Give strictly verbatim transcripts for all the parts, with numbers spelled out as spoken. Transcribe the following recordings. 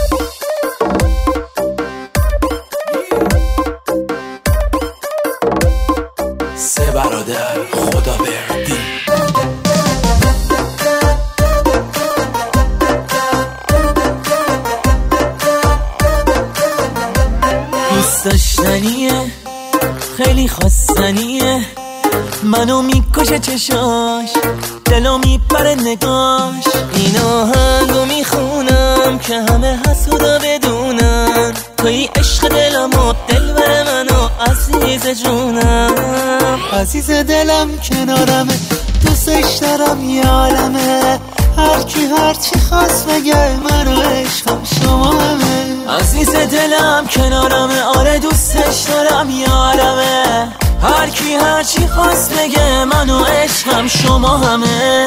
سه برادر خدا بردی. دوست داشتنیه خیلی خواستنیه، منو میکشه چشاش، دلو میپره نگاش. این آهنگو میخونم که همه حسودا بدونن توی عشق دلم و دل بر منو عزیز جونم. عزیز دلم کنارمه، دوستش دارم یه عالمه، هر کی هر چی خواست بگه منو عشقم شما همه. عزیز دلم کنارمه، آره دوستش دارم یه عالمه، هر کی هر چی خواست بگه منو عشقم شما همه.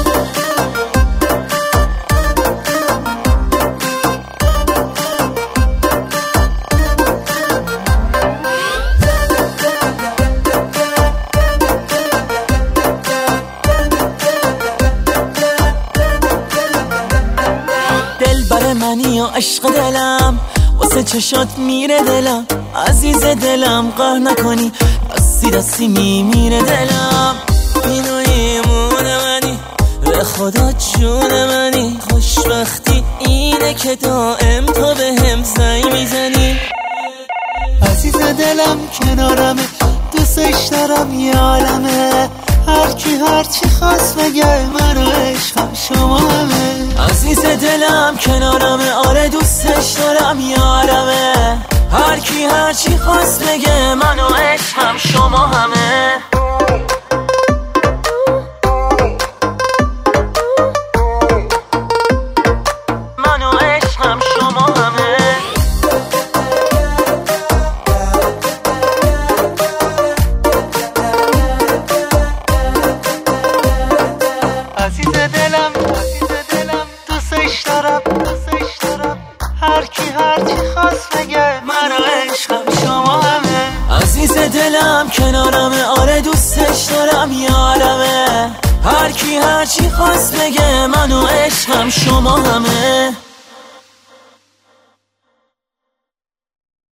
دل بر منی و عشق دلم، واسه چشات میره دلم. عزیز دلم قهر نکنی، دستی دستی میمیره دلم. اینو ایمون منی، به خدا جون منی، خوشبختی اینه که دائم تو به هم زنگ میزنی. عزیز دلم کنارمه، دوستش دارم یه عالمه، هر کی هر چی خواست بگه منو عشقم شما همه. عزیز دلم کنارمه، آره دوستش دارم یه عالمه، هر کی هر چی خواست بگه منو عشقم شما همه. منو عشقم شما همه. عزیز دلم عزیز دلم دوستش دارم دوستش دارم، هر کی هر چی خواست بگه منو عشقم شما همه. عزیز دلم کنارمه، آره دوستش دارم یه عالمه، هر کی هر چی خواست بگه منو عشقم شما همه.